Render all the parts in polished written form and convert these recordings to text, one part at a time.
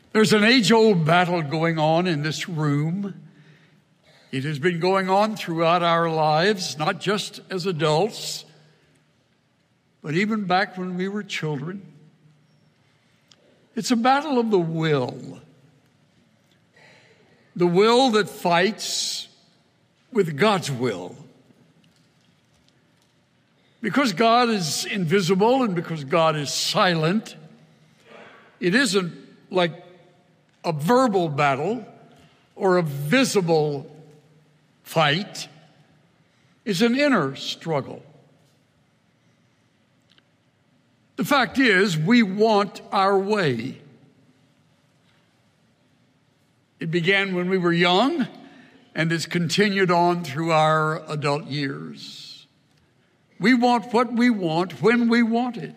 There's an age-old battle going on in this room. It has been going on throughout our lives, not just as adults, but even back when we were children. It's a battle of the will. The will that fights with God's will. Because God is invisible and because God is silent, it isn't like a verbal battle or a visible fight. It's an inner struggle. The fact is, we want our way. It began when we were young and has continued on through our adult years. We want what we want when we want it.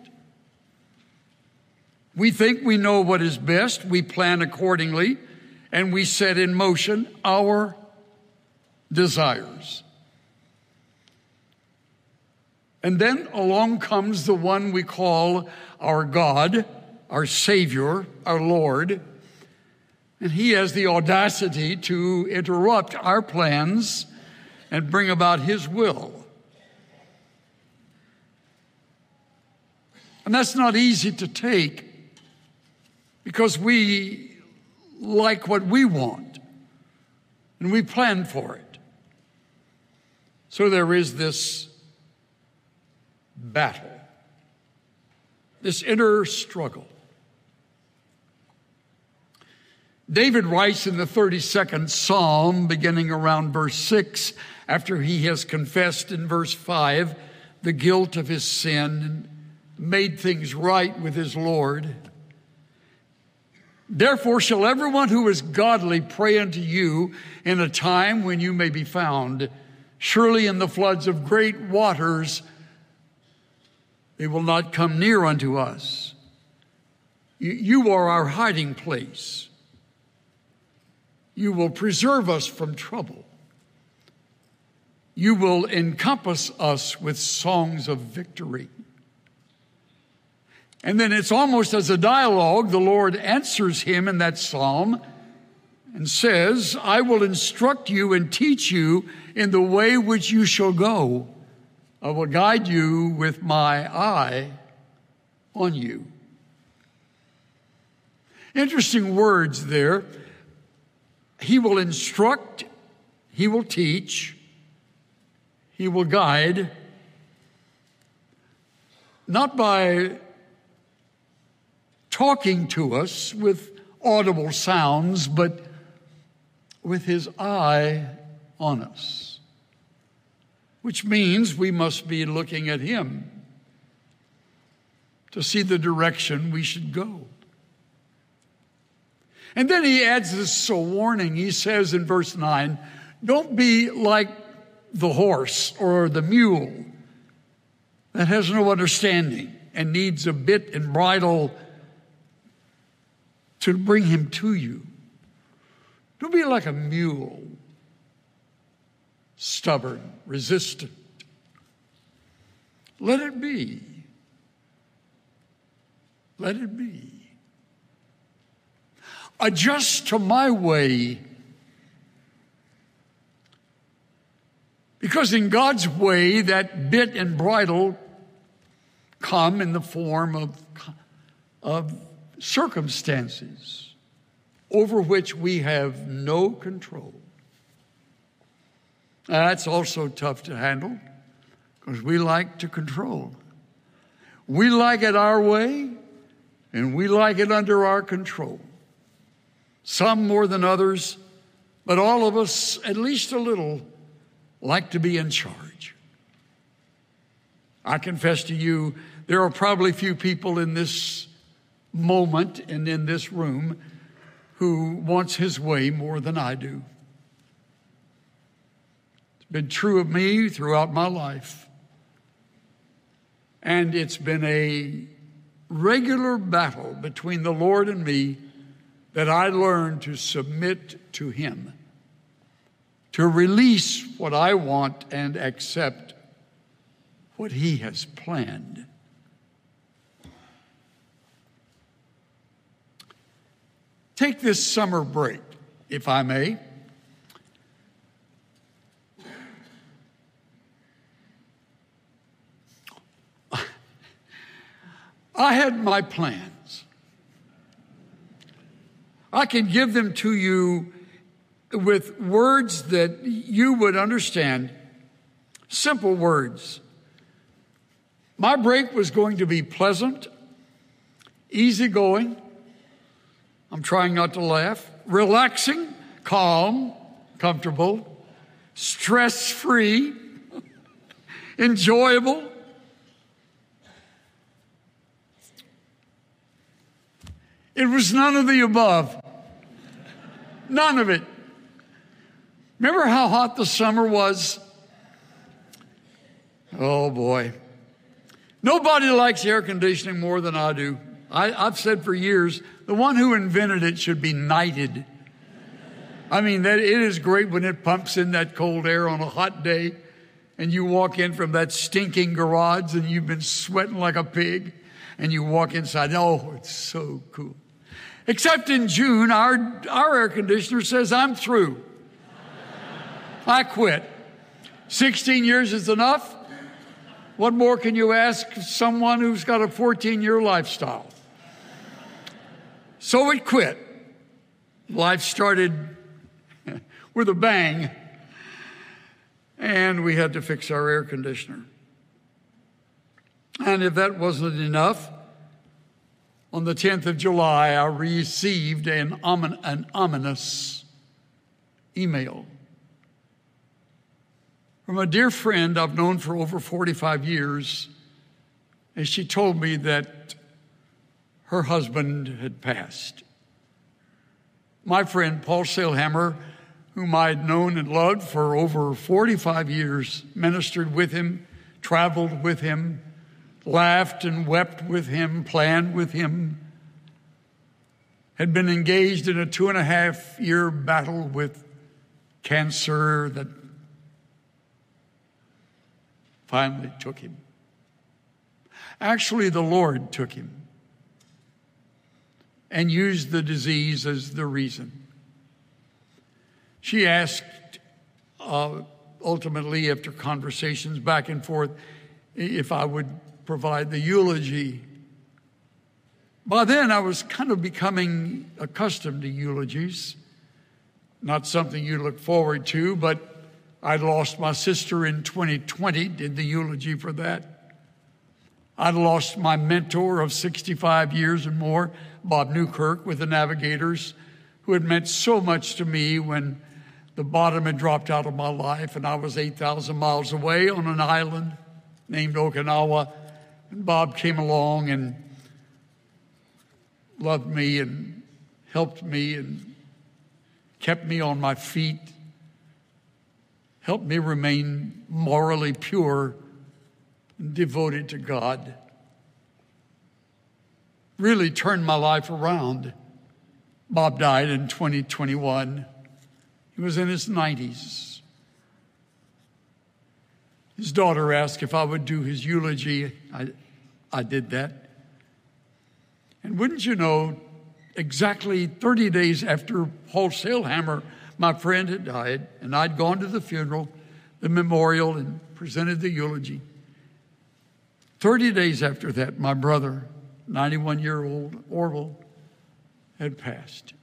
We think we know what is best, we plan accordingly, and we set in motion our desires. And then along comes the one we call our God, our Savior, our Lord, and he has the audacity to interrupt our plans and bring about his will. And that's not easy to take because we like what we want and we plan for it. So there is this battle, this inner struggle. David writes in the 32nd Psalm, beginning around verse 6, after he has confessed in verse 5 the guilt of his sin and made things right with his Lord. Therefore shall everyone who is godly pray unto you in a time when you may be found. Surely in the floods of great waters they will not come near unto us. You are our hiding place. You will preserve us from trouble. You will encompass us with songs of victory. And then it's almost as a dialogue. The Lord answers him in that psalm and says, I will instruct you and teach you in the way which you shall go. I will guide you with my eye on you. Interesting words there. He will instruct, he will teach, he will guide, not by talking to us with audible sounds, but with his eye on us, which means we must be looking at him to see the direction we should go. And then he adds this warning. He says in verse 9, don't be like the horse or the mule that has no understanding and needs a bit and bridle to bring him to you. Don't be like a mule, stubborn, resistant. Let it be. Let it be. Adjust to my way. Because in God's way, that bit and bridle come in the form of circumstances over which we have no control. That's also tough to handle because we like to control. We like it our way and we like it under our control. Some more than others, but all of us, at least a little, like to be in charge. I confess to you, there are probably few people in this moment and in this room who wants his way more than I do. It's been true of me throughout my life. And it's been a regular battle between the Lord and me that I learned to submit to him, to release what I want and accept what he has planned. take this summer break, if I may. I had my plans. I can give them to you with words that you would understand, simple words. My break was going to be pleasant, easygoing. I'm trying not to laugh. Relaxing, calm, comfortable, stress-free, enjoyable. It was none of the above. None of it. Remember how hot the summer was? Oh, boy. Nobody likes air conditioning more than I do. I've said for years, the one who invented it should be knighted. I mean, it is great when it pumps in that cold air on a hot day and you walk in from that stinking garage and you've been sweating like a pig and you walk inside. Oh, it's so cool. Except in June, our air conditioner says, I'm through. I quit. 16 years is enough. What more can you ask someone who's got a 14-year lifestyle? So it quit. Life started with a bang, and we had to fix our air conditioner. And if that wasn't enough, on the 10th of July, I received an ominous email from a dear friend I've known for over 45 years, and she told me that her husband had passed. My friend, Paul Sailhammer, whom I had known and loved for over 45 years, ministered with him, traveled with him, laughed and wept with him, planned with him, had been engaged in a 2.5-year battle with cancer that finally took him. Actually, the Lord took him and used the disease as the reason. She asked, ultimately, after conversations back and forth, if I would provide the eulogy. By then, I was kind of becoming accustomed to eulogies. Not something you look forward to, but I'd lost my sister in 2020, did the eulogy for that. I'd lost my mentor of 65 years and more, Bob Newkirk, with the Navigators, who had meant so much to me when the bottom had dropped out of my life and I was 8,000 miles away on an island named Okinawa. And Bob came along and loved me and helped me and kept me on my feet, helped me remain morally pure and devoted to God. Really turned my life around. Bob died in 2021. He was in his 90s. His daughter asked if I would do his eulogy. I did that. And wouldn't you know, exactly 30 days after Paul Sailhammer, my friend, had died, and I'd gone to the funeral, the memorial, and presented the eulogy. 30 days after that, my brother, 91-year-old Orville, had passed.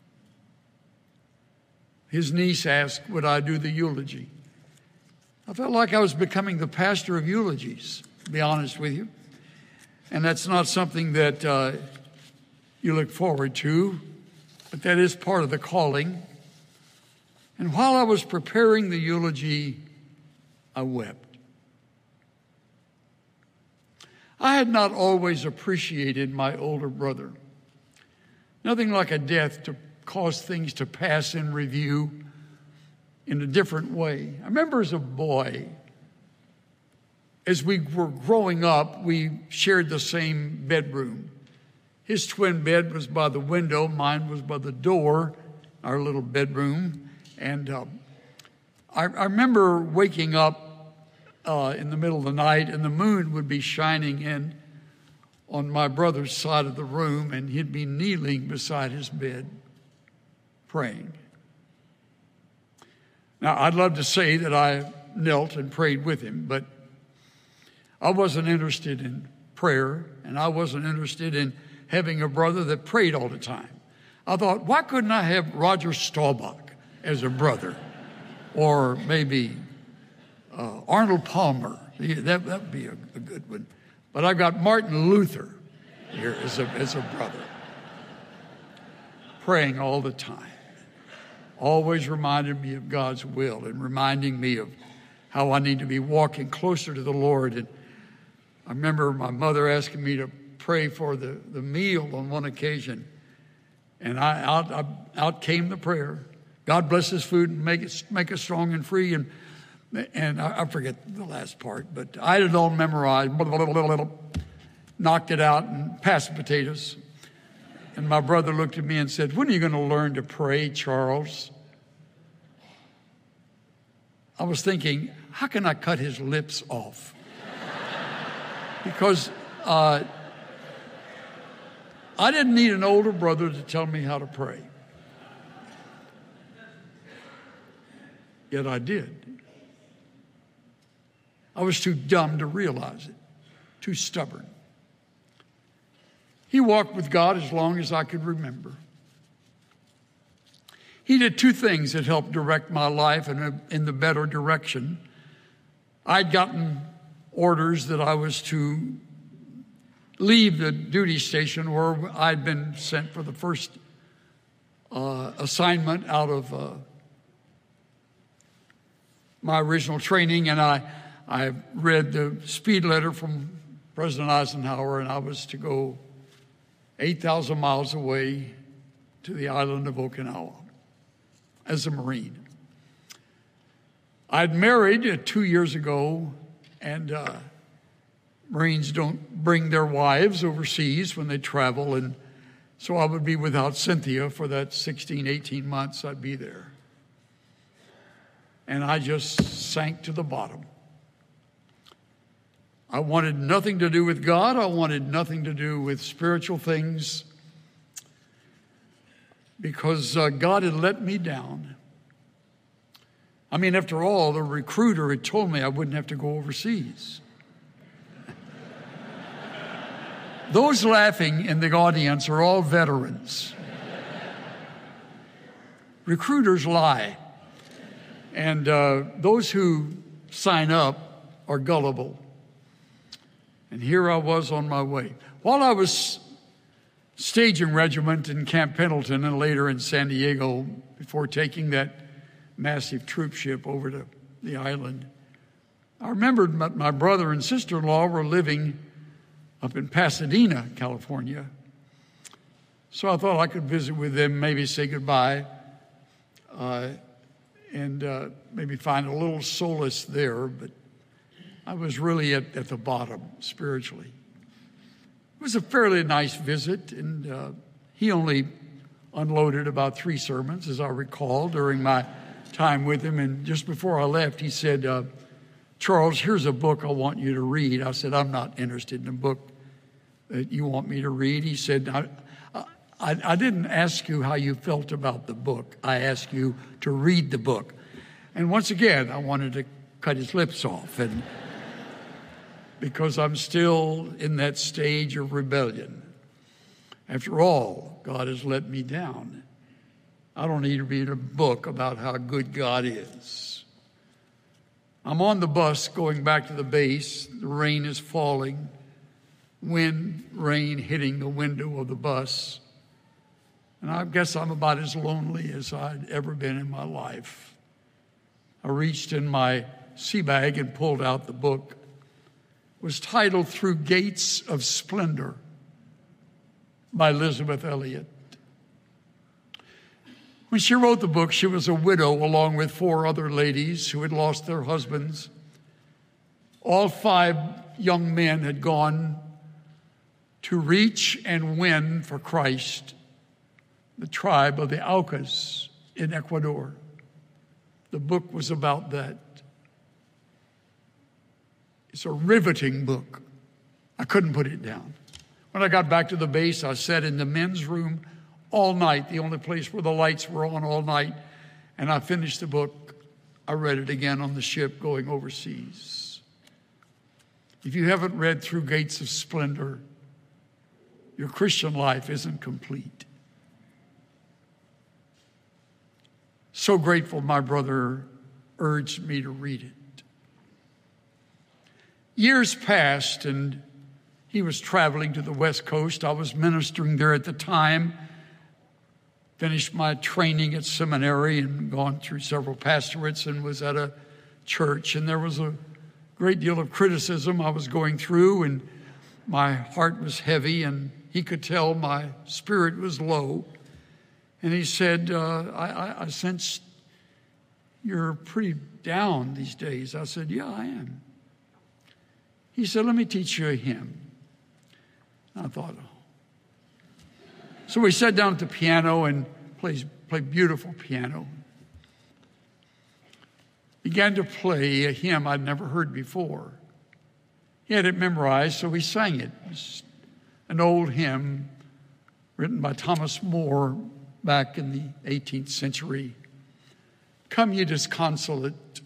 His niece asked, would I do the eulogy? I felt like I was becoming the pastor of eulogies, to be honest with you. And that's not something that you look forward to, but that is part of the calling. And while I was preparing the eulogy, I wept. I had not always appreciated my older brother. Nothing like a death to cause things to pass in review in a different way. I remember as a boy, as we were growing up, we shared the same bedroom. His twin bed was by the window, mine was by the door, our little bedroom. And I remember waking up in the middle of the night, and the moon would be shining in on my brother's side of the room, and he'd be kneeling beside his bed. praying. Now, I'd love to say that I knelt and prayed with him, but I wasn't interested in prayer, and I wasn't interested in having a brother that prayed all the time. I thought, why couldn't I have Roger Staubach as a brother? Or maybe Arnold Palmer. That would be a good one. But I've got Martin Luther here as a brother, praying all the time. Always reminded me of God's will and reminding me of how I need to be walking closer to the Lord. And I remember my mother asking me to pray for the meal on one occasion. And out came the prayer. God bless this food and make it strong and free. And I forget the last part, but I had it all memorized, knocked it out and passed the potatoes. And my brother looked at me and said, when are you going to learn to pray, Charles? I was thinking, how can I cut his lips off? Because I didn't need an older brother to tell me how to pray. Yet I did. I was too dumb to realize it, too stubborn. He walked with God as long as I could remember. He did two things that helped direct my life in the better direction. I'd gotten orders that I was to leave the duty station where I'd been sent for the first assignment out of my original training, and I read the speed letter from President Eisenhower, and I was to go 8,000 miles away to the island of Okinawa as a Marine. I'd married 2 years ago, and Marines don't bring their wives overseas when they travel, and so I would be without Cynthia for that 16, 18 months I'd be there. And I just sank to the bottom. I wanted nothing to do with God. I wanted nothing to do with spiritual things because God had let me down. I mean, after all, the recruiter had told me I wouldn't have to go overseas. Those laughing in the audience are all veterans. Recruiters lie. And those who sign up are gullible. And here I was on my way. While I was staging regiment in Camp Pendleton and later in San Diego before taking that massive troop ship over to the island, I remembered my brother and sister-in-law were living up in Pasadena, California. So I thought I could visit with them, maybe say goodbye, and maybe find a little solace there, but I was really at the bottom spiritually. It was a fairly nice visit, and he only unloaded about 3 sermons, as I recall, during my time with him. And just before I left, he said, Charles, here's a book I want you to read. I said, I'm not interested in a book that you want me to read. He said, I didn't ask you how you felt about the book. I asked you to read the book. And once again, I wanted to cut his lips off, and because I'm still in that stage of rebellion. After all, God has let me down. I don't need to read a book about how good God is. I'm on the bus going back to the base. The rain is falling. Wind, rain hitting the window of the bus. And I guess I'm about as lonely as I'd ever been in my life. I reached in my sea bag and pulled out the book. It was titled Through Gates of Splendor by Elisabeth Elliot. When she wrote the book, she was a widow along with 4 other ladies who had lost their husbands. All 5 young men had gone to reach and win for Christ the tribe of the Aucas in Ecuador. The book was about that. It's a riveting book. I couldn't put it down. When I got back to the base, I sat in the men's room all night, the only place where the lights were on all night. And I finished the book. I read it again on the ship going overseas. If you haven't read Through Gates of Splendor, your Christian life isn't complete. So grateful my brother urged me to read it. Years passed, and he was traveling to the West Coast. I was ministering there at the time. Finished my training at seminary and gone through several pastorates and was at a church. And there was a great deal of criticism I was going through, and my heart was heavy, and he could tell my spirit was low. And he said, I sense you're pretty down these days. I said, yeah, I am. He said, let me teach you a hymn. And I thought, oh. So we sat down at the piano and played beautiful piano. Began to play a hymn I'd never heard before. He had it memorized, so we sang it. It was an old hymn written by Thomas More back in the 18th century. Come ye disconsolate,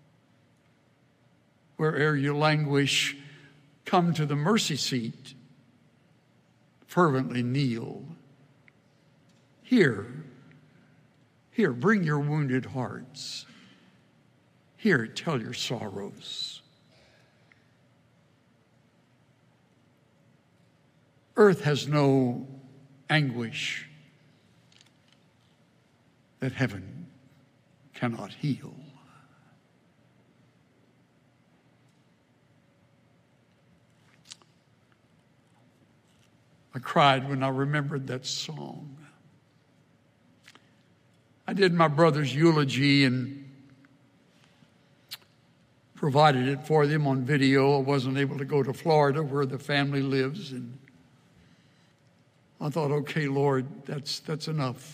where'er you languish, come to the mercy seat, fervently kneel. Here, bring your wounded hearts. Here, tell your sorrows. Earth has no anguish that heaven cannot heal. I cried when I remembered that song. I did my brother's eulogy and provided it for them on video. I wasn't able to go to Florida where the family lives, and I thought, okay, Lord, that's enough.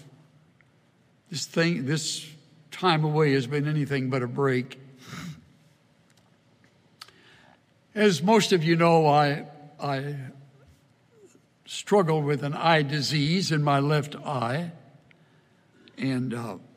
This time away has been anything but a break. As most of you know, I struggle with an eye disease in my left eye, and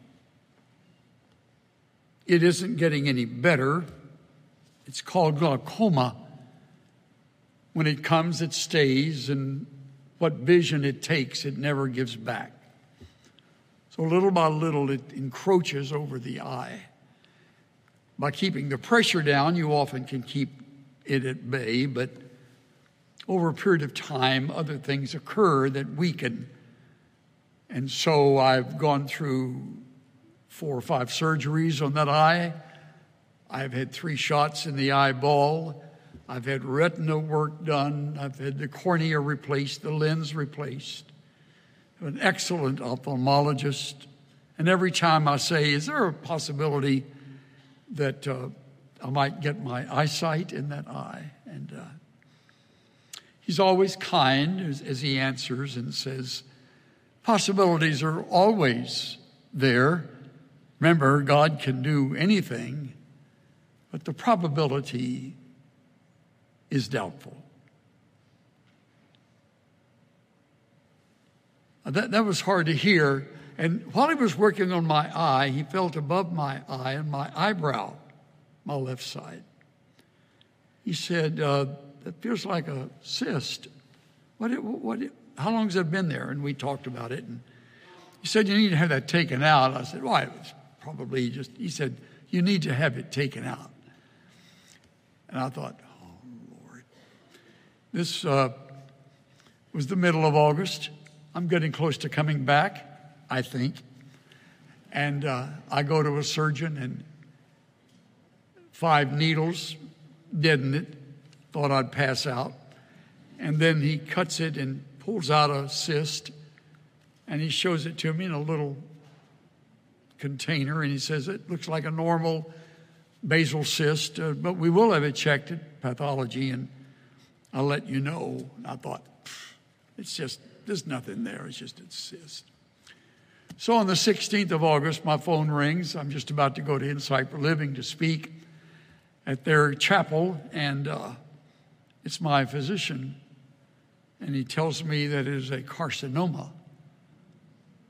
it isn't getting any better. It's called glaucoma. When it comes, it stays, and what vision it takes, it never gives back. So little by little, it encroaches over the eye. By keeping the pressure down, you often can keep it at bay, but over a period of time, other things occur that weaken. And so I've gone through 4 or 5 surgeries on that eye. I've had 3 shots in the eyeball. I've had retina work done. I've had the cornea replaced, the lens replaced. An excellent ophthalmologist. And every time I say, is there a possibility that I might get my eyesight in that eye? And he's always kind as he answers and says, possibilities are always there. Remember, God can do anything, but the probability is doubtful. That was hard to hear. And while he was working on my eye, he felt above my eye and my eyebrow, my left side. He said, that feels like a cyst. How long has it been there? And we talked about it. And he said, you need to have that taken out. I said, why? It was probably just, he said, you need to have it taken out. And I thought, oh, Lord. This was the middle of August. I'm getting close to coming back, I think. And I go to a surgeon, and 5 needles deadened it. Thought I'd pass out. And then he cuts it and pulls out a cyst, and he shows it to me in a little container, and he says, it looks like a normal basal cyst, but we will have it checked at pathology, and I'll let you know. And I thought, it's just, there's nothing there. It's just a cyst. So on the 16th of August, my phone rings. I'm just about to go to Insight for Living to speak at their chapel, and it's my physician, and he tells me that it is a carcinoma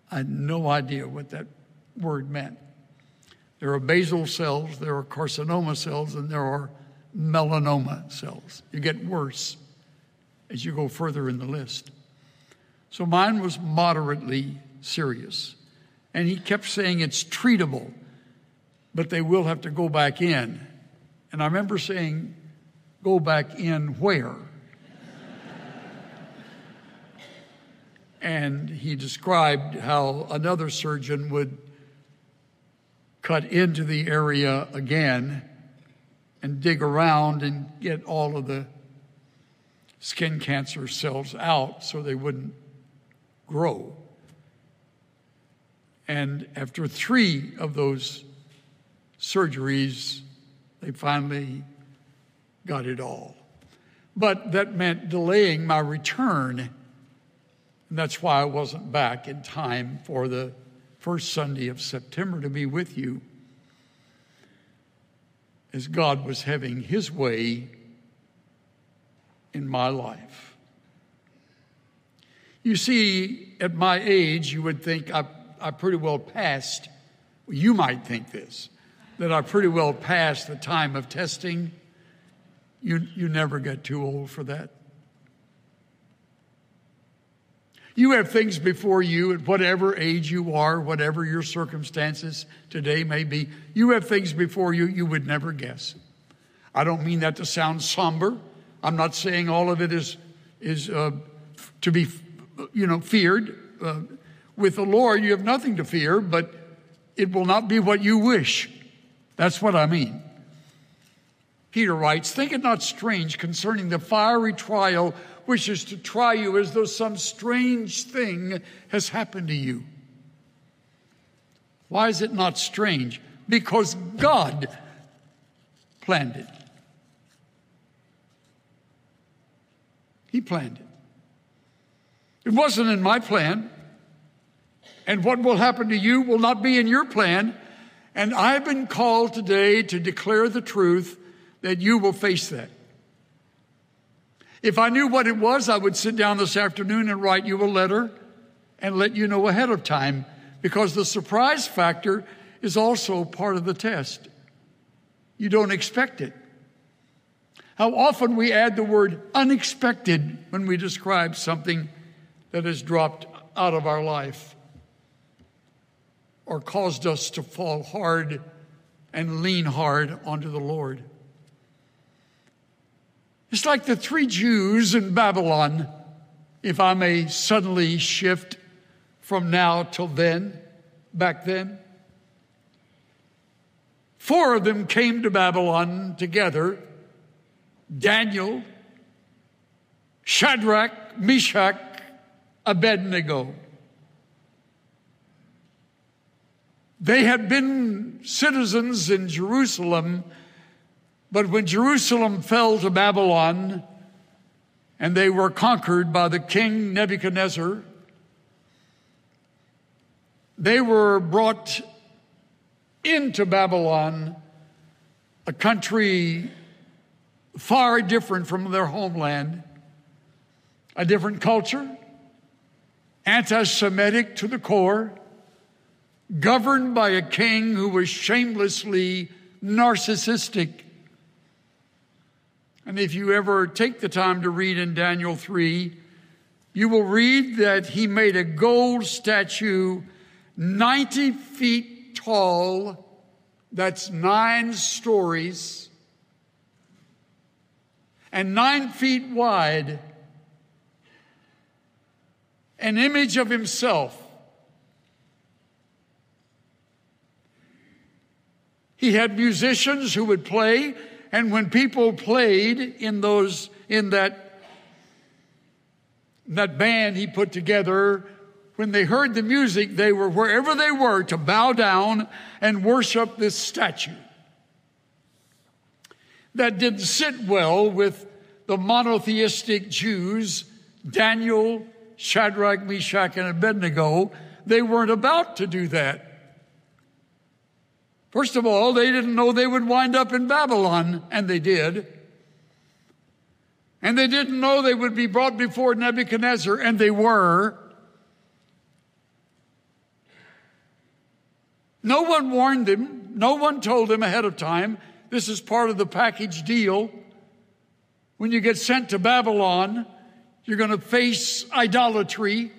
I had no idea what that word meant. There are basal cells, there are carcinoma cells, and there are melanoma cells. You get worse as you go further in the list. So mine was moderately serious. And he kept saying it's treatable, but they will have to go back in. And I remember saying, go back in where? And he described how another surgeon would cut into the area again and dig around and get all of the skin cancer cells out so they wouldn't grow. And after 3 of those surgeries, they finally got it all. But that meant delaying my return. And that's why I wasn't back in time for the first Sunday of September to be with you, as God was having his way in my life. You see, at my age, you would think I pretty well passed, you might think this, that I pretty well passed the time of testing. You never get too old for that. You have things before you at whatever age you are, whatever your circumstances today may be. You have things before you you would never guess. I don't mean that to sound somber. I'm not saying all of it is to be, feared. With the Lord, you have nothing to fear, but it will not be what you wish. That's what I mean. Peter writes, "Think it not strange concerning the fiery trial which is to try you as though some strange thing has happened to you." Why is it not strange? Because God planned it. He planned it. It wasn't in my plan. And what will happen to you will not be in your plan. And I've been called today to declare the truth that you will face that. If I knew what it was, I would sit down this afternoon and write you a letter and let you know ahead of time, because the surprise factor is also part of the test. You don't expect it. How often we add the word unexpected when we describe something that has dropped out of our life or caused us to fall hard and lean hard onto the Lord. It's like the 3 Jews in Babylon, if I may suddenly shift from now till then, back then. 4 of them came to Babylon together: Daniel, Shadrach, Meshach, Abednego. They had been citizens in Jerusalem, but when Jerusalem fell to Babylon and they were conquered by the king Nebuchadnezzar, they were brought into Babylon, a country far different from their homeland, a different culture, anti-Semitic to the core, governed by a king who was shamelessly narcissistic. And if you ever take the time to read in Daniel 3, you will read that he made a gold statue 90 feet tall, that's 9 stories, and 9 feet wide, an image of himself. He had musicians who would play, and when people played in that band he put together, when they heard the music, they were, wherever they were, to bow down and worship this statue. That didn't sit well with the monotheistic Jews, Daniel, Shadrach, Meshach, and Abednego. They weren't about to do that. First of all, they didn't know they would wind up in Babylon, and they did. And they didn't know they would be brought before Nebuchadnezzar, and they were. No one warned them. No one told them ahead of time. This is part of the package deal. When you get sent to Babylon, you're going to face idolatry.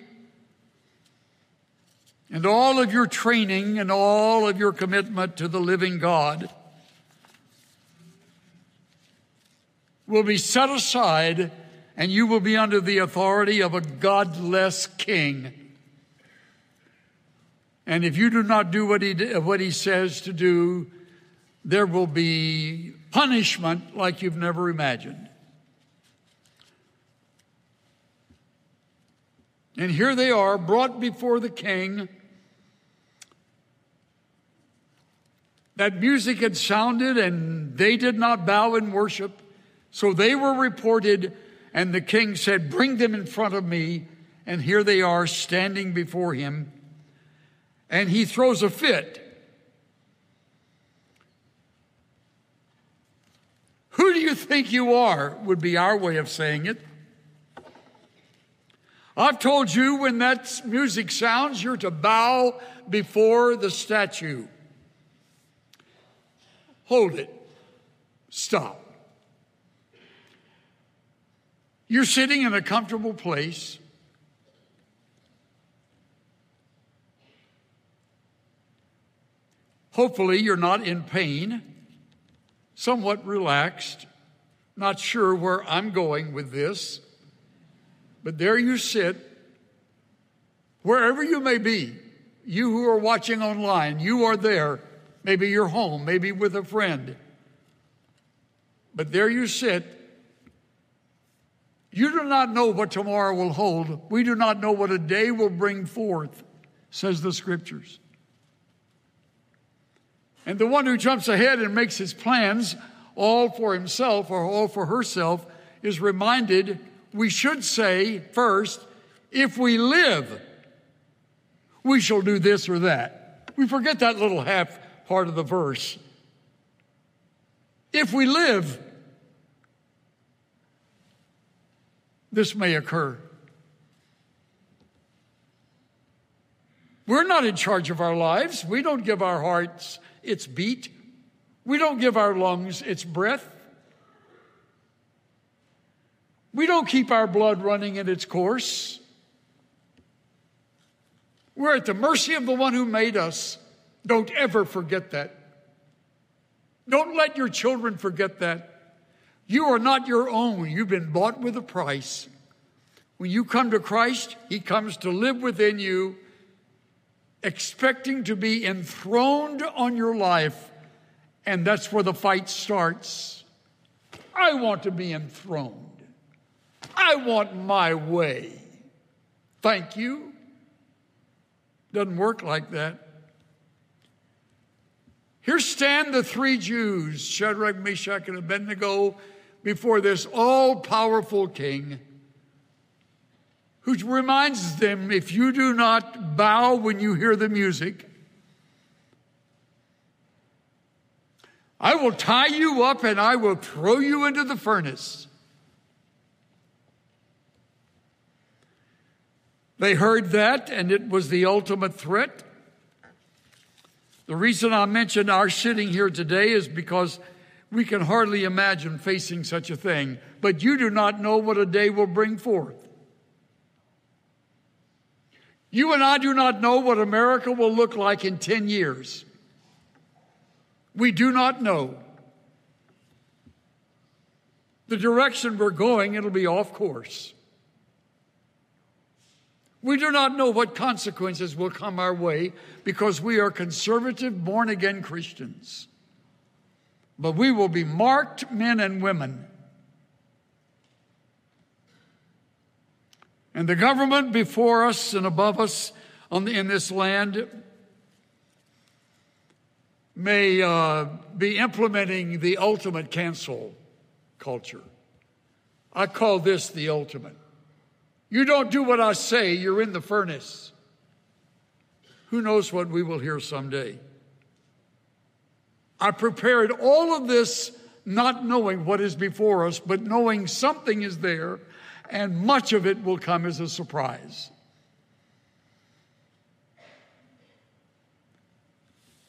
And all of your training and all of your commitment to the living God will be set aside, and you will be under the authority of a godless king. And if you do not do what he says to do, there will be punishment like you've never imagined. And here they are, brought before the king. That music had sounded, and they did not bow in worship. So they were reported, and the king said, "Bring them in front of me." And here they are standing before him. And he throws a fit. "Who do you think you are?" would be our way of saying it. I've told you when that music sounds, you're to bow before the statue. Hold it. Stop. You're sitting in a comfortable place. Hopefully you're not in pain, somewhat relaxed, not sure where I'm going with this. But there you sit, wherever you may be. You who are watching online, you are there. Maybe you're home, maybe with a friend. But there you sit. You do not know what tomorrow will hold. We do not know what a day will bring forth, says the Scriptures. And the one who jumps ahead and makes his plans all for himself or all for herself is reminded, we should say first, if we live, we shall do this or that. We forget that little half part of the verse. If we live, this may occur. We're not in charge of our lives. We don't give our hearts its beat. We don't give our lungs its breath. We don't keep our blood running in its course. We're at the mercy of the one who made us. Don't ever forget that. Don't let your children forget that. You are not your own. You've been bought with a price. When you come to Christ, he comes to live within you, expecting to be enthroned on your life. And that's where the fight starts. I want to be enthroned. I want my way. Thank you. Doesn't work like that. Here stand the three Jews, Shadrach, Meshach, and Abednego, before this all-powerful king, who reminds them, if you do not bow when you hear the music, I will tie you up and I will throw you into the furnace. They heard that, and it was the ultimate threat. The reason I mentioned our sitting here today is because we can hardly imagine facing such a thing. But you do not know what a day will bring forth. You and I do not know what America will look like in 10 years. We do not know. The direction we're going, it'll be off course. We do not know what consequences will come our way because we are conservative, born-again Christians. But we will be marked men and women. And the government before us and above us in this land may be implementing the ultimate cancel culture. I call this the ultimate. You don't do what I say, you're in the furnace. Who knows what we will hear someday? I prepared all of this not knowing what is before us, but knowing something is there, and much of it will come as a surprise.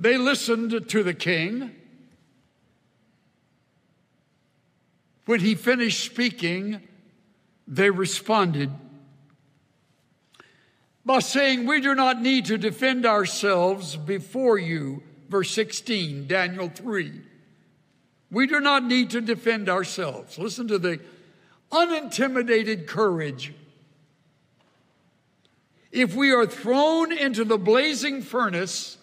They listened to the king. When he finished speaking, they responded by saying, "We do not need to defend ourselves before you." Verse 16, Daniel 3. We do not need to defend ourselves. Listen to the unintimidated courage. If we are thrown into the blazing furnace,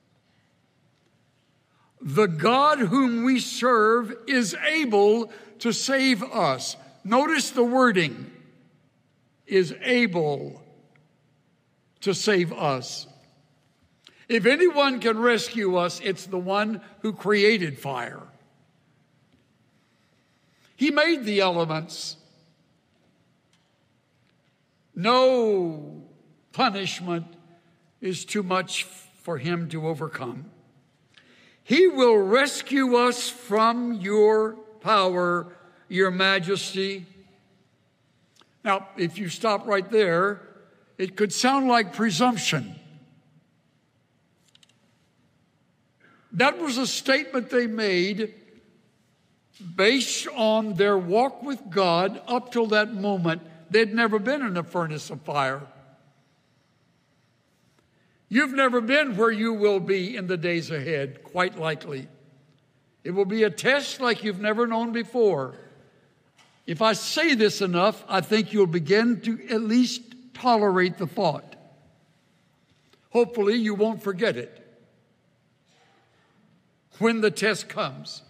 the God whom we serve is able to save us. Notice the wording, is able to save us. If anyone can rescue us, it's the one who created fire. He made the elements. No punishment is too much for him to overcome. He will rescue us from your power, your majesty. Now, if you stop right there, it could sound like presumption. That was a statement they made based on their walk with God up till that moment. They'd never been in a furnace of fire. You've never been where you will be in the days ahead, quite likely. It will be a test like you've never known before. If I say this enough, I think you'll begin to at least tolerate the thought. Hopefully, you won't forget it when the test comes.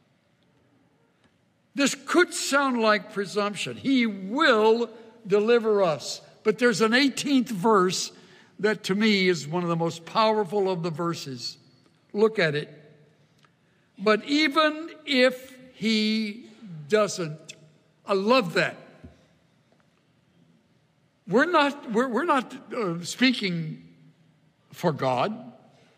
This could sound like presumption. He will deliver us. But there's an 18th verse that to me is one of the most powerful of the verses. Look at it. But even if he doesn't, I love that. We're not speaking for God.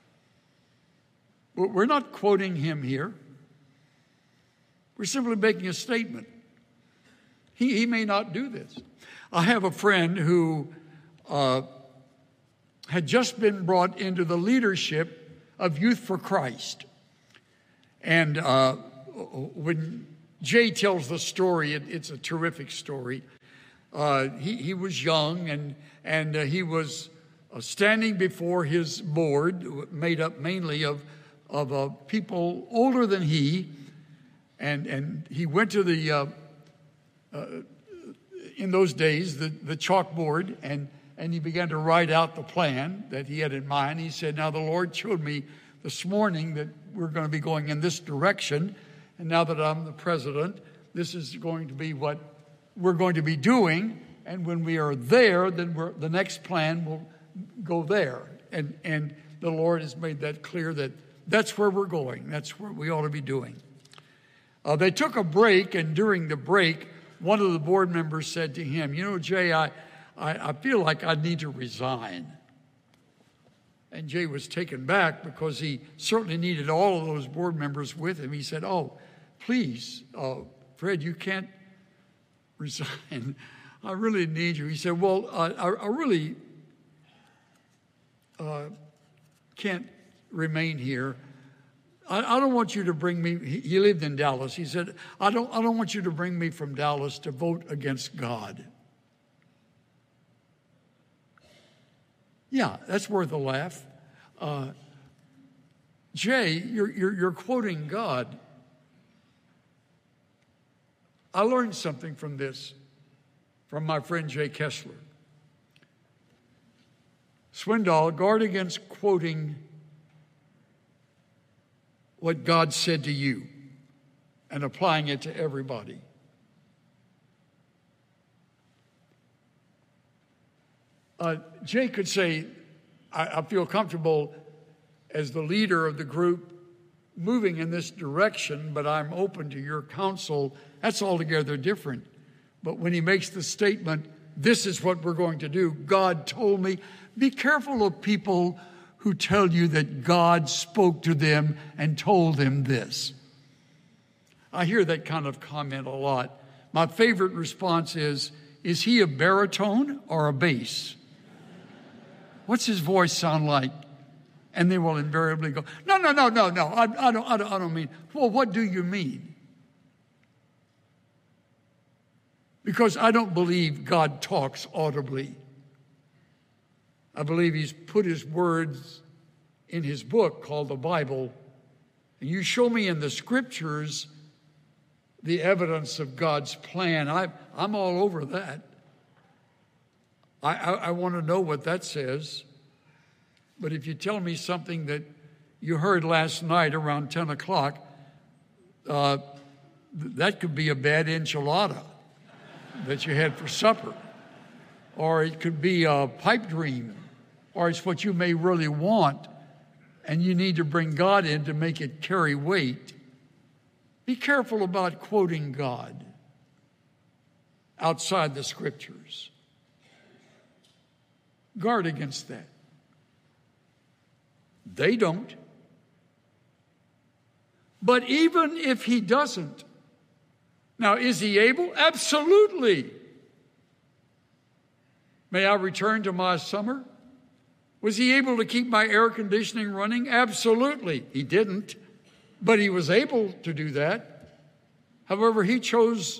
We're not quoting him here. We're simply making a statement. He may not do this. I have a friend who had just been brought into the leadership of Youth for Christ. And when Jay tells the story, it's a terrific story. He was young and he was standing before his board, made up mainly of people older than he. And he went to the, in those days, the chalkboard, and he began to write out the plan that he had in mind. He said, now the Lord showed me this morning that we're going to be going in this direction. And now that I'm the president, this is going to be what we're going to be doing. And when we are there, then the next plan will go there. And the Lord has made that clear that that's where we're going. That's what we ought to be doing. They took a break, and during the break, one of the board members said to him, you know, Jay, I feel like I need to resign. And Jay was taken back because he certainly needed all of those board members with him. He said, oh, please, Fred, you can't resign. I really need you. He said, well, I really can't remain here. I don't want you to bring me, he lived in Dallas. He said, I don't want you to bring me from Dallas to vote against God. Yeah, that's worth a laugh. Jay, you're quoting God. I learned something from this, from my friend Jay Kessler. Swindoll, guard against quoting what God said to you and applying it to everybody. Jay could say, I feel comfortable as the leader of the group moving in this direction, but I'm open to your counsel. That's altogether different. But when he makes the statement, this is what we're going to do, God told me, be careful of people who tell you that God spoke to them and told them this. I hear that kind of comment a lot. My favorite response is he a baritone or a bass? What's his voice sound like? And they will invariably go, no. I don't mean. Well, what do you mean? Because I don't believe God talks audibly. I believe he's put his words in his book called the Bible. And you show me in the scriptures the evidence of God's plan. I'm all over that. I want to know what that says. But if you tell me something that you heard last night around 10 o'clock, that could be a bad enchilada that you had for supper. Or it could be a pipe dream. Or it's what you may really want, and you need to bring God in to make it carry weight. Be careful about quoting God outside the scriptures. Guard against that. They don't. But even if he doesn't, now is he able? Absolutely. May I return to my summer? Was he able to keep my air conditioning running? Absolutely. He didn't, but he was able to do that. However, he chose,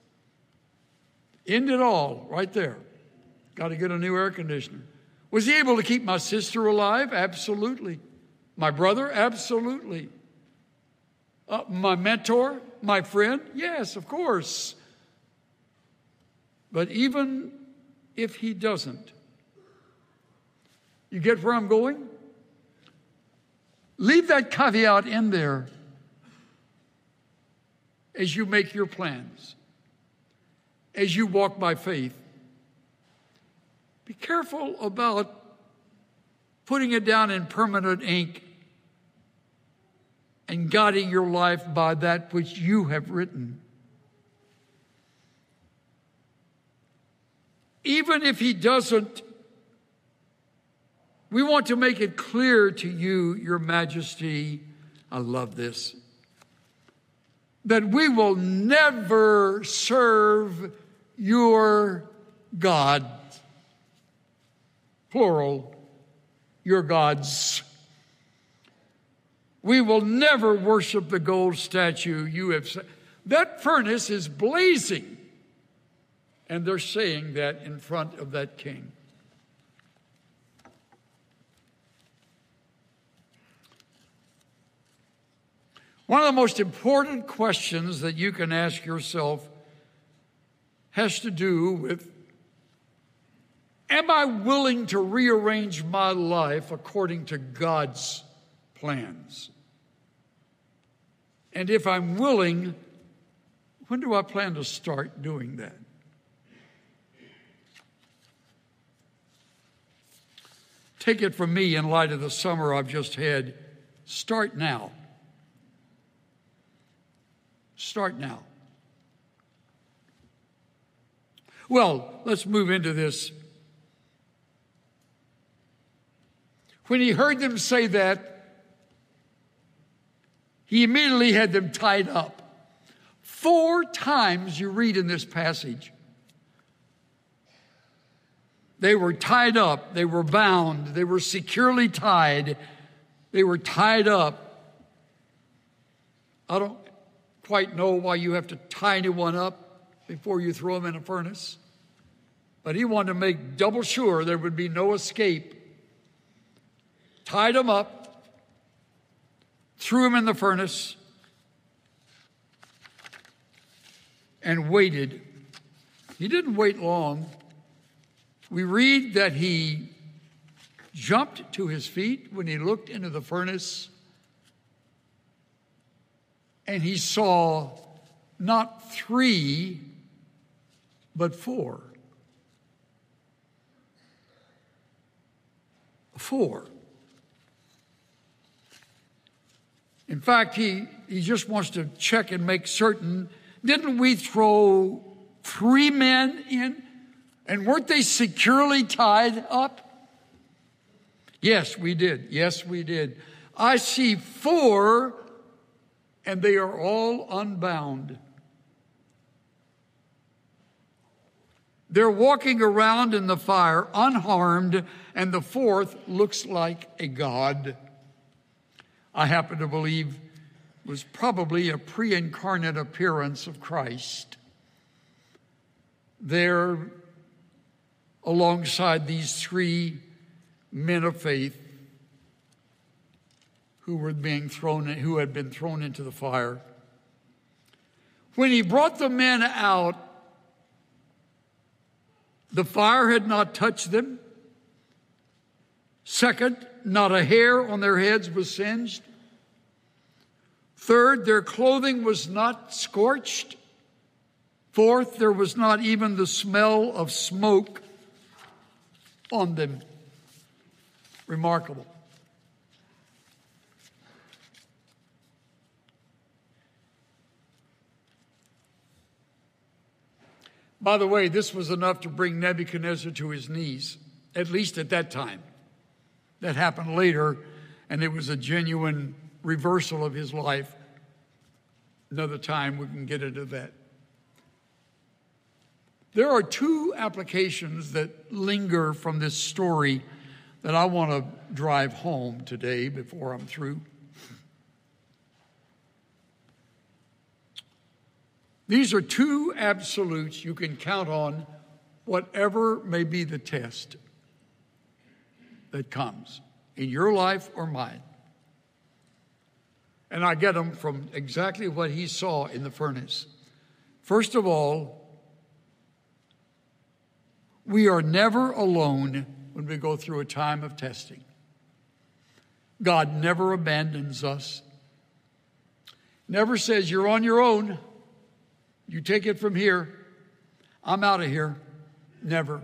end it all right there. Got to get a new air conditioner. Was he able to keep my sister alive? Absolutely. My brother? Absolutely. My mentor? My friend? Yes, of course. But even if he doesn't, you get where I'm going? Leave that caveat in there as you make your plans, as you walk by faith. Be careful about putting it down in permanent ink and guiding your life by that which you have written. Even if he doesn't, we want to make it clear to you, Your Majesty, I love this, that we will never serve your God, plural, your gods. We will never worship the gold statue you have set. That furnace is blazing, and they're saying that in front of that king. One of the most important questions that you can ask yourself has to do with, am I willing to rearrange my life according to God's plans? And if I'm willing, when do I plan to start doing that? Take it from me in light of the summer I've just had. Start now. Start now. Well, let's move into this. When he heard them say that, he immediately had them tied up. 4 times you read in this passage. They were tied up, they were bound, they were securely tied, they were tied up. I don't quite know why you have to tie anyone up before you throw them in a furnace, but he wanted to make double sure there would be no escape. Tied them up, threw them in the furnace, and waited. He didn't wait long. We read that he jumped to his feet when he looked into the furnace, and he saw not 3, but 4. 4. In fact, he just wants to check and make certain. Didn't we throw 3 men in? And weren't they securely tied up? Yes, we did. Yes, we did. I see 4, and they are all unbound. They're walking around in the fire unharmed, and the fourth looks like a god. I happen to believe it was probably a pre-incarnate appearance of Christ there alongside these three men of faith who had been thrown into the fire. When he brought the men out, the fire had not touched them. Second, not a hair on their heads was singed. Third, their clothing was not scorched. Fourth, there was not even the smell of smoke on them. Remarkable. By the way, this was enough to bring Nebuchadnezzar to his knees, at least at that time. That happened later, and it was a genuine reversal of his life. Another time we can get into that. There are two applications that linger from this story that I want to drive home today before I'm through. These are two absolutes you can count on, whatever may be the test that comes in your life or mine. And I get them from exactly what he saw in the furnace. First of all, we are never alone when we go through a time of testing. God never abandons us. Never says, you're on your own. You take it from here. I'm out of here. Never.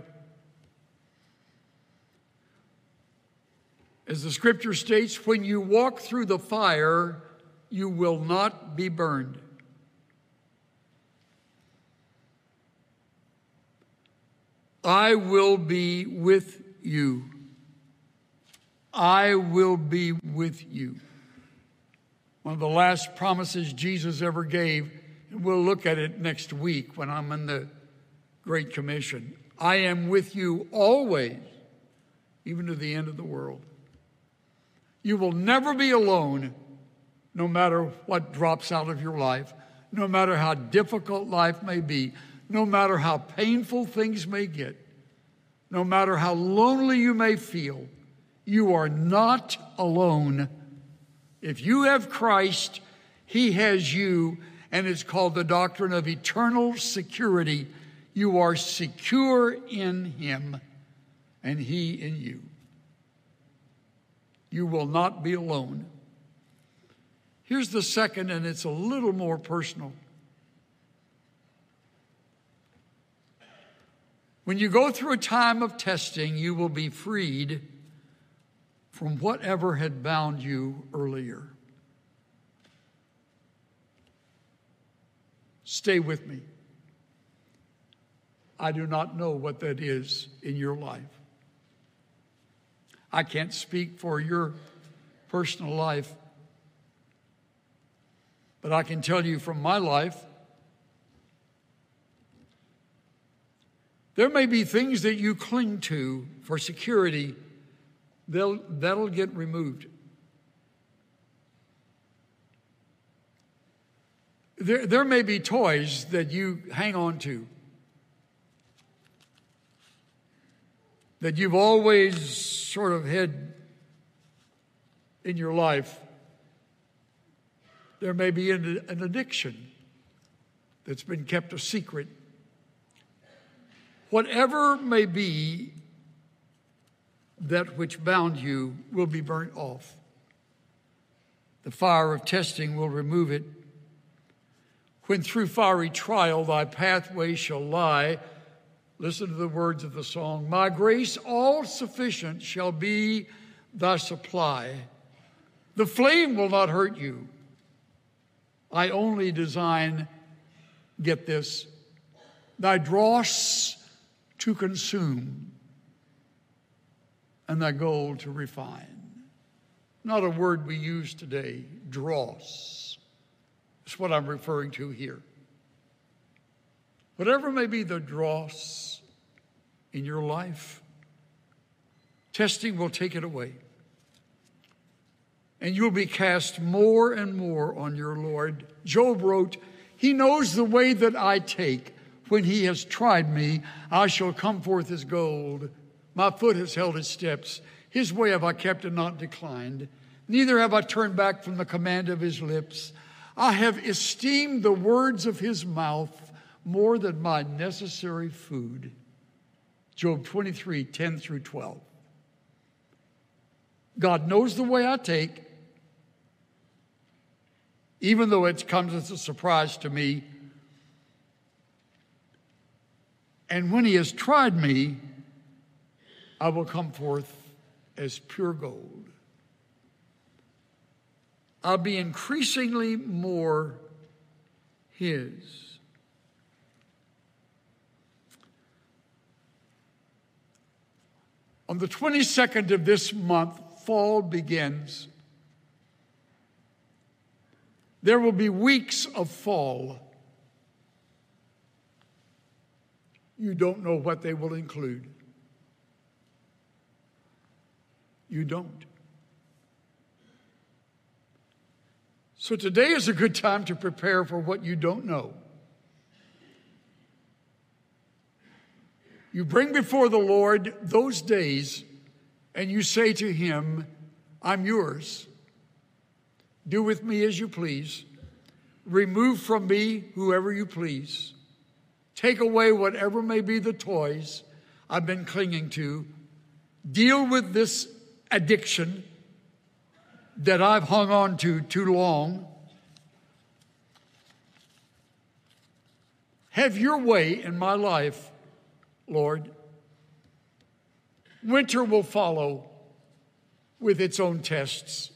As the scripture states, when you walk through the fire, you will not be burned. I will be with you. I will be with you. One of the last promises Jesus ever gave, and we'll look at it next week when I'm in the Great Commission. I am with you always, even to the end of the world. You will never be alone, no matter what drops out of your life, no matter how difficult life may be, no matter how painful things may get, no matter how lonely you may feel, you are not alone. If you have Christ, he has you, and it's called the doctrine of eternal security. You are secure in him, and he in you. You will not be alone. Here's the second, and it's a little more personal. When you go through a time of testing, you will be freed from whatever had bound you earlier. Stay with me. I do not know what that is in your life. I can't speak for your personal life, but I can tell you from my life, there may be things that you cling to for security, that'll get removed. There may be toys that you hang on to, that you've always sort of had in your life. There may be an addiction that's been kept a secret. Whatever may be that which bound you will be burnt off. The fire of testing will remove it. When through fiery trial thy pathway shall lie, listen to the words of the song, my grace all sufficient shall be thy supply. The flame will not hurt you. I only design, get this, thy dross to consume and thy gold to refine. Not a word we use today, dross. That's what I'm referring to here. Whatever may be the dross in your life. Testing will take it away. And you'll be cast more and more on your Lord. Job wrote, "He knows the way that I take. When he has tried me, I shall come forth as gold. My foot has held its steps. His way have I kept and not declined. Neither have I turned back from the command of his lips. I have esteemed the words of his mouth more than my necessary food." Job 23, 10 through 12. God knows the way I take, even though it comes as a surprise to me. And when he has tried me, I will come forth as pure gold. I'll be increasingly more his. On the 22nd of this month, fall begins. There will be weeks of fall. You don't know what they will include. You don't. So today is a good time to prepare for what you don't know. You bring before the Lord those days and you say to him, "I'm yours. Do with me as you please. Remove from me whoever you please. Take away whatever may be the toys I've been clinging to. Deal with this addiction that I've hung on to too long. Have your way in my life, Lord." Winter will follow with its own tests.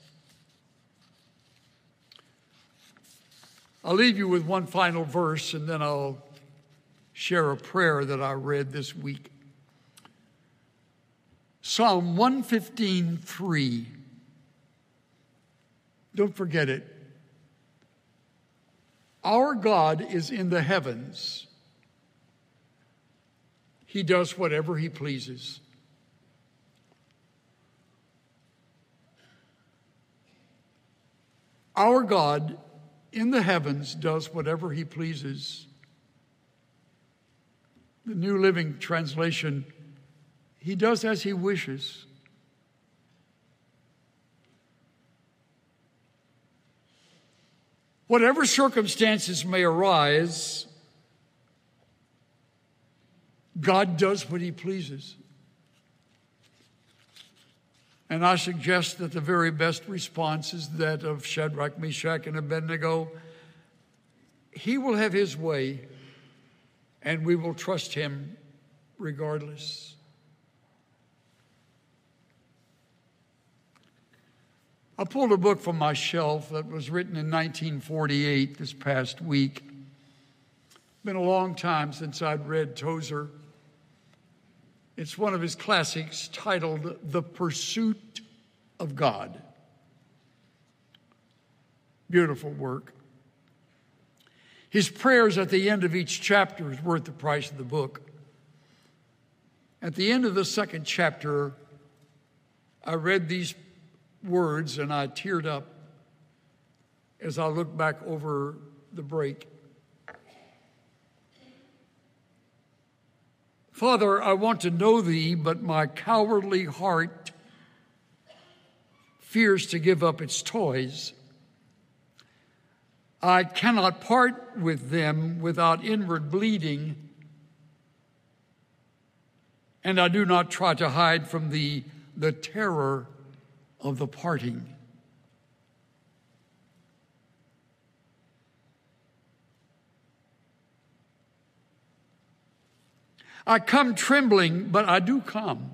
I'll leave you with one final verse, and then I'll share a prayer that I read this week. Psalm 115:3. Don't forget it. Our God is in the heavens. He does whatever he pleases. Our God in the heavens does whatever he pleases. The New Living Translation, he does as he wishes. Whatever circumstances may arise, God does what he pleases. And I suggest that the very best response is that of Shadrach, Meshach, and Abednego. He will have his way, and we will trust him regardless. I pulled a book from my shelf that was written in 1948 this past week. It's been a long time since I'd read Tozer. It's one of his classics titled The Pursuit of God. Beautiful work. His prayers at the end of each chapter is worth the price of the book. At the end of the second chapter, I read these words and I teared up as I looked back over the break. Father, I want to know thee, but my cowardly heart fears to give up its toys. I cannot part with them without inward bleeding, and I do not try to hide from thee the terror of the parting. I come trembling, but I do come.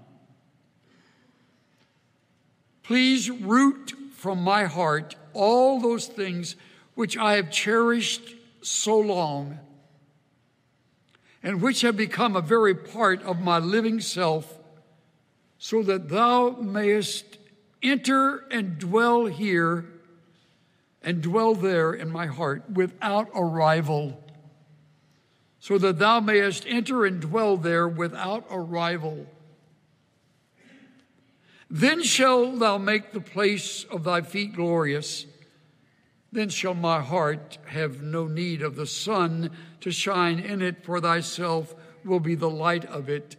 Please root from my heart all those things which I have cherished so long and which have become a very part of my living self, so that thou mayest enter and dwell here and dwell there in my heart without a rival. so that thou mayest enter and dwell there without a rival. Then shalt thou make the place of thy feet glorious. Then shall my heart have no need of the sun to shine in it, for thyself will be the light of it,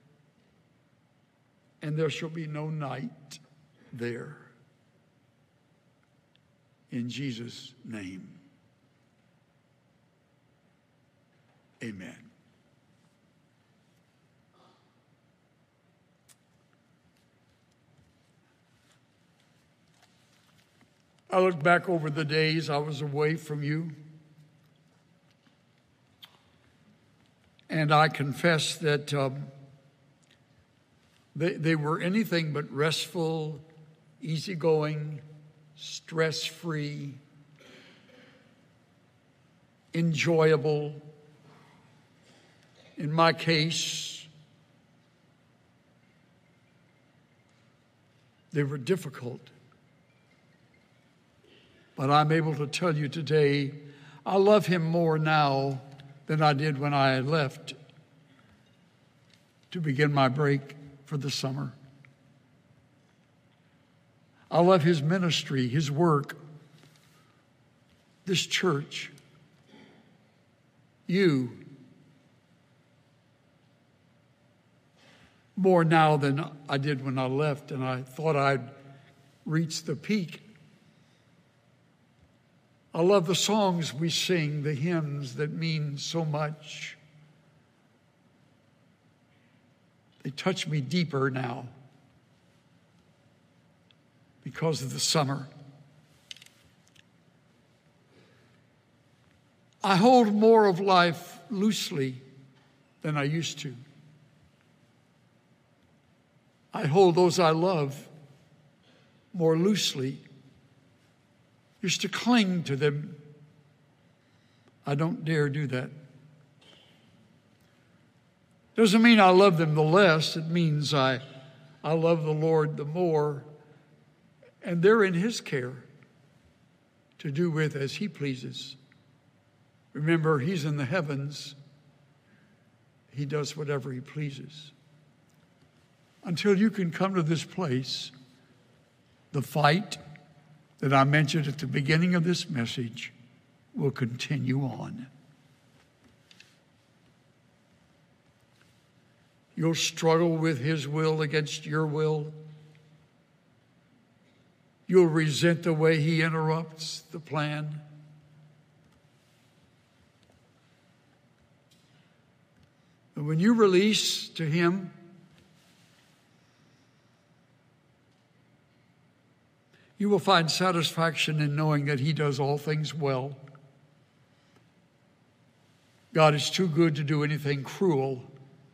and there shall be no night there. In Jesus' name, amen. I look back over the days I was away from you, and I confess that they were anything but restful, easygoing, stress-free, enjoyable. In my case, they were difficult. But I'm able to tell you today, I love him more now than I did when I left to begin my break for the summer. I love his ministry, his work, this church, you, more now than I did when I left and I thought I'd reached the peak. I love the songs we sing, the hymns that mean so much. They touch me deeper now because of the summer. I hold more of life loosely than I used to. I hold those I love more loosely. Used to cling to them. I don't dare do that. Doesn't mean I love them the less. It means I love the Lord the more. And they're in his care to do with as he pleases. Remember, he's in the heavens. He does whatever he pleases. Until you can come to this place, the fight that I mentioned at the beginning of this message will continue on. You'll struggle with his will against your will. You'll resent the way he interrupts the plan. But when you release to him, you will find satisfaction in knowing that he does all things well. God is too good to do anything cruel.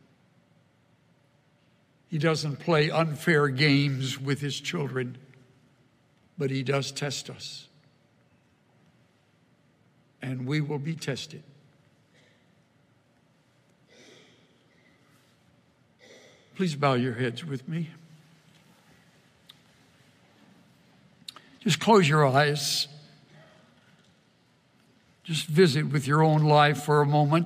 He doesn't play unfair games with his children, but he does test us. And we will be tested. Please bow your heads with me. Just close your eyes. Just visit with your own life for a moment.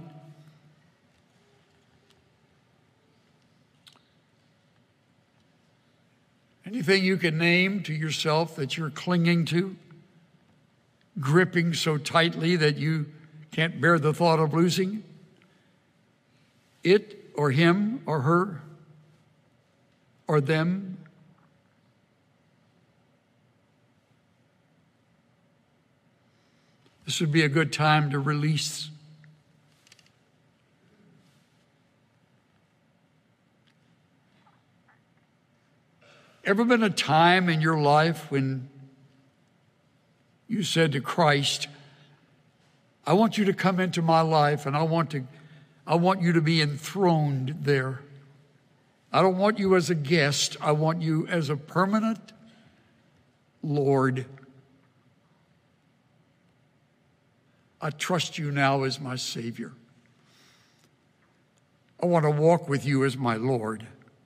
Anything you can name to yourself that you're clinging to, gripping so tightly that you can't bear the thought of losing it or him or her or them. This would be a good time to release. Ever been a time in your life when you said to Christ, I want you to come into my life and I want you to be enthroned there. I don't want you as a guest. I want you as a permanent Lord. I trust you now as my Savior. I want to walk with you as my Lord.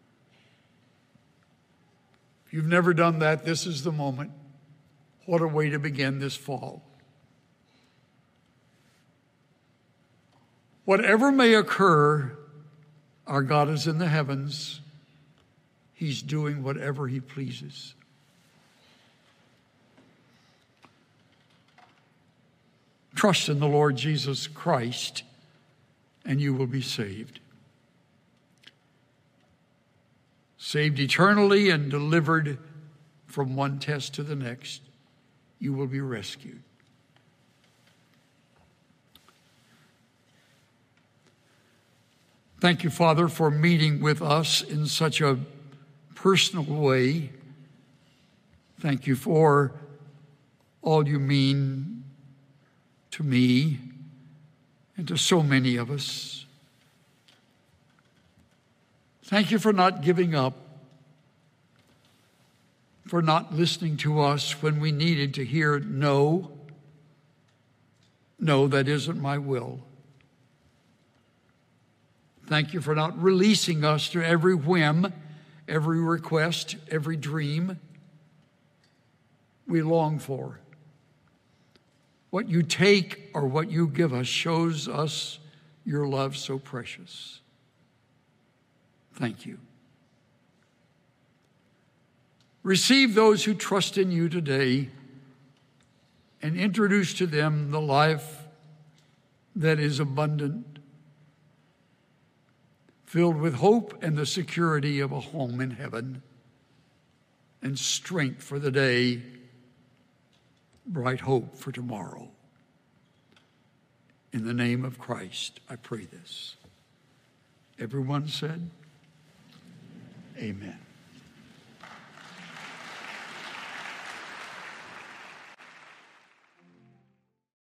If you've never done that, this is the moment. What a way to begin this fall. Whatever may occur, our God is in the heavens. He's doing whatever he pleases. Trust in the Lord Jesus Christ, and you will be saved. Saved eternally and delivered from one test to the next. You will be rescued. Thank you, Father, for meeting with us in such a personal way. Thank you for all you mean to me and to so many of us. Thank you for not giving up, for not listening to us when we needed to hear no, that isn't my will. Thank you for not releasing us to every whim, every request, every dream we long for. What you take or what you give us shows us your love so precious. Thank you. Receive those who trust in you today and introduce to them the life that is abundant, filled with hope and the security of a home in heaven, and strength for the day, bright hope for tomorrow. In the name of Christ, I pray this. Everyone said, amen.